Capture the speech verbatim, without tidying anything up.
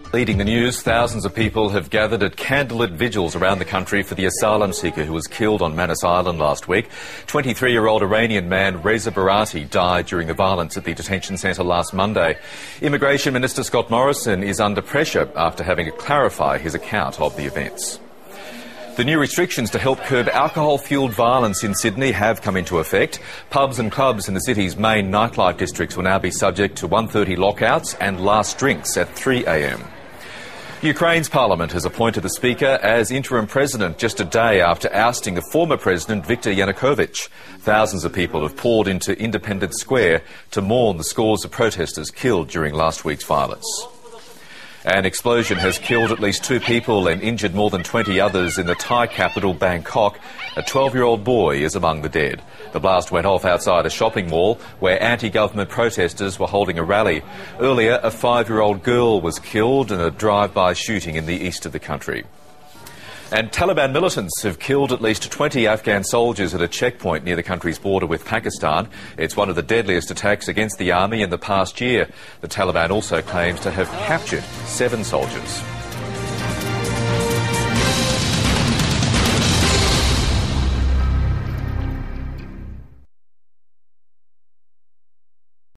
Leading the news, thousands of people have gathered at candlelit vigils around the country for the asylum seeker who was killed on Manus Island last week. twenty-three-year-old Iranian man Reza Barati died during the violence at the detention centre last Monday. Immigration Minister Scott Morrison is under pressure after having to clarify his account of the events. The new restrictions to help curb alcohol-fuelled violence in Sydney have come into effect. Pubs and clubs in the city's main nightlife districts will now be subject to one thirty lockouts and last drinks at three a m. Ukraine's parliament has appointed the speaker as interim president just a day after ousting the former president Viktor Yanukovych. Thousands of people have poured into Independence Square to mourn the scores of protesters killed during last week's violence. An explosion has killed at least two people and injured more than twenty others in the Thai capital, Bangkok. A twelve-year-old boy is among the dead. The blast went off outside a shopping mall where anti-government protesters were holding a rally. Earlier, a five-year-old girl was killed in a drive-by shooting in the east of the country. And Taliban militants have killed at least twenty Afghan soldiers at a checkpoint near the country's border with Pakistan. It's one of the deadliest attacks against the army in the past year. The Taliban also claims to have captured seven soldiers.